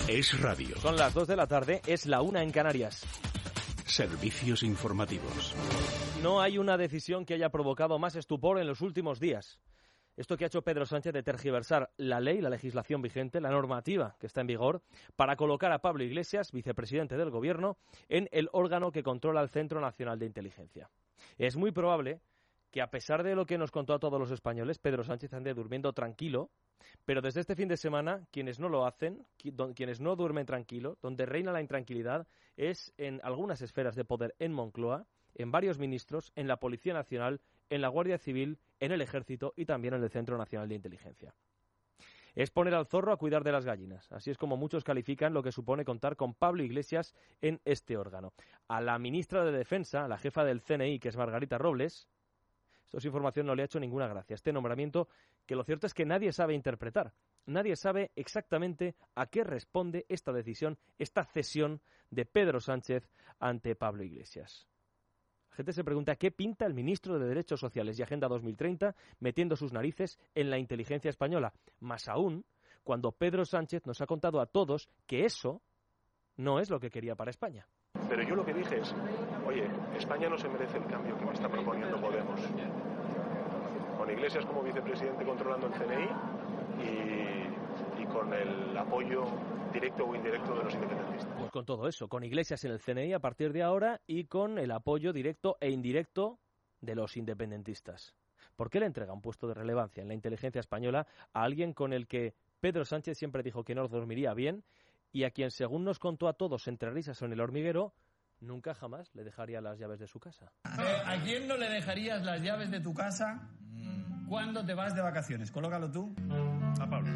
Es radio. Son las 2 de la tarde, es la 1 en Canarias. Servicios informativos. No hay una decisión que haya provocado más estupor en los últimos días. Esto que ha hecho Pedro Sánchez de tergiversar la ley, la legislación vigente, la normativa que está en vigor, para colocar a Pablo Iglesias, vicepresidente del Gobierno, en el órgano que controla el Centro Nacional de Inteligencia. Es muy probable que, a pesar de lo que nos contó a todos los españoles, Pedro Sánchez ande durmiendo tranquilo, pero desde este fin de semana, quienes no lo hacen, quienes no duermen tranquilo, donde reina la intranquilidad, es en algunas esferas de poder en Moncloa, en varios ministros, en la Policía Nacional, en la Guardia Civil, en el Ejército y también en el Centro Nacional de Inteligencia. Es poner al zorro a cuidar de las gallinas. Así es como muchos califican lo que supone contar con Pablo Iglesias en este órgano. A la ministra de Defensa, la jefa del CNI, que es Margarita Robles, esta información no le ha hecho ninguna gracia. Este nombramiento, que lo cierto es que nadie sabe interpretar. Nadie sabe exactamente a qué responde esta decisión, esta cesión de Pedro Sánchez ante Pablo Iglesias. La gente se pregunta qué pinta el ministro de Derechos Sociales y Agenda 2030 metiendo sus narices en la inteligencia española. Más aún, cuando Pedro Sánchez nos ha contado a todos que eso no es lo que quería para España. Pero yo lo que dije es, oye, España no se merece el cambio que me está proponiendo Podemos. Con Iglesias como vicepresidente controlando el CNI y con el apoyo directo o indirecto de los independentistas. Pues con todo eso, con Iglesias en el CNI a partir de ahora y con el apoyo directo e indirecto de los independentistas. ¿Por qué le entrega un puesto de relevancia en la inteligencia española a alguien con el que Pedro Sánchez siempre dijo que no dormiría bien y a quien, según nos contó a todos entre risas en el hormiguero, nunca jamás le dejaría las llaves de su casa? ¿A quién no le dejarías las llaves de tu casa cuando te vas de vacaciones? Colócalo tú. A Pablo.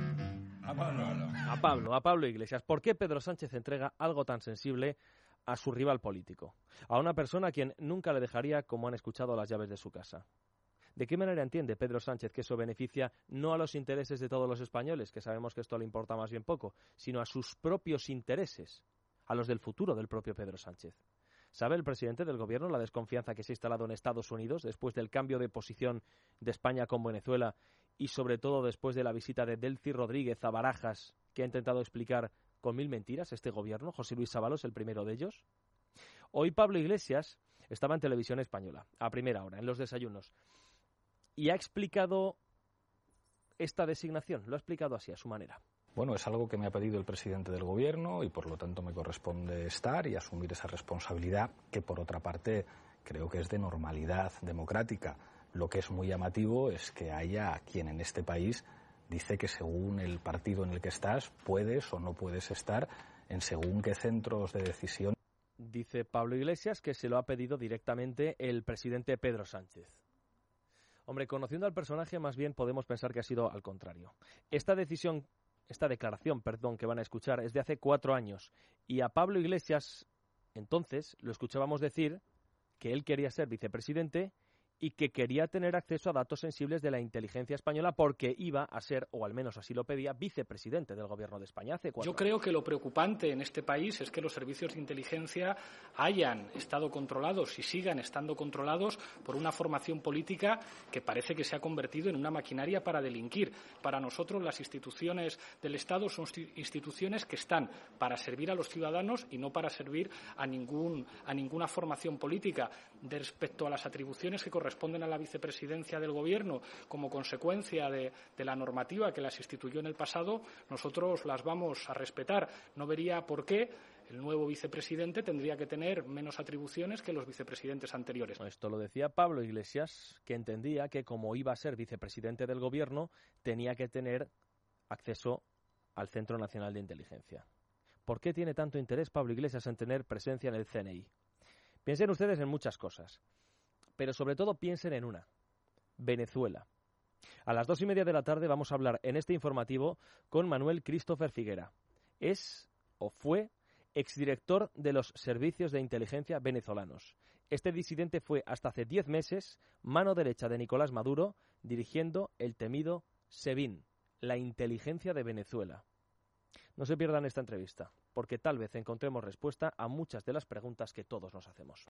A Pablo Iglesias. ¿Por qué Pedro Sánchez entrega algo tan sensible a su rival político? A una persona a quien nunca le dejaría, como han escuchado, las llaves de su casa. ¿De qué manera entiende Pedro Sánchez que eso beneficia no a los intereses de todos los españoles, que sabemos que esto le importa más bien poco, sino a sus propios intereses, a los del futuro del propio Pedro Sánchez? ¿Sabe el presidente del Gobierno la desconfianza que se ha instalado en Estados Unidos después del cambio de posición de España con Venezuela y sobre todo después de la visita de Delcy Rodríguez a Barajas, que ha intentado explicar con mil mentiras este Gobierno, José Luis Ábalos, el primero de ellos? Hoy Pablo Iglesias estaba en Televisión Española, a primera hora, en los desayunos, y ha explicado esta designación, lo ha explicado así, a su manera. Bueno, es algo que me ha pedido el presidente del Gobierno y por lo tanto me corresponde estar y asumir esa responsabilidad que por otra parte creo que es de normalidad democrática. Lo que es muy llamativo es que haya quien en este país dice que según el partido en el que estás puedes o no puedes estar en según qué centros de decisión. Dice Pablo Iglesias que se lo ha pedido directamente el presidente Pedro Sánchez. Hombre, conociendo al personaje, más bien podemos pensar que ha sido al contrario. Esta declaración, que van a escuchar es de hace 4 años y a Pablo Iglesias entonces lo escuchábamos decir que él quería ser vicepresidente y que quería tener acceso a datos sensibles de la inteligencia española porque iba a ser, o al menos así lo pedía, vicepresidente del Gobierno de España hace 4 años. Yo creo que lo preocupante en este país es que los servicios de inteligencia hayan estado controlados y sigan estando controlados por una formación política que parece que se ha convertido en una maquinaria para delinquir. Para nosotros las instituciones del Estado son instituciones que están para servir a los ciudadanos y no para servir a ninguna formación política. Respecto a las atribuciones que corresponden a la vicepresidencia del Gobierno como consecuencia de la normativa que las instituyó en el pasado, nosotros las vamos a respetar. No vería por qué el nuevo vicepresidente tendría que tener menos atribuciones que los vicepresidentes anteriores. Esto lo decía Pablo Iglesias, que entendía que como iba a ser vicepresidente del Gobierno, tenía que tener acceso al Centro Nacional de Inteligencia. ¿Por qué tiene tanto interés Pablo Iglesias en tener presencia en el CNI? Piensen ustedes en muchas cosas, pero sobre todo piensen en una: Venezuela. A las 2:30 de la tarde vamos a hablar en este informativo con Manuel Christopher Figuera. Es o fue exdirector de los servicios de inteligencia venezolanos. Este disidente fue hasta hace 10 meses mano derecha de Nicolás Maduro, dirigiendo el temido SEBIN, la inteligencia de Venezuela. No se pierdan esta entrevista, porque tal vez encontremos respuesta a muchas de las preguntas que todos nos hacemos.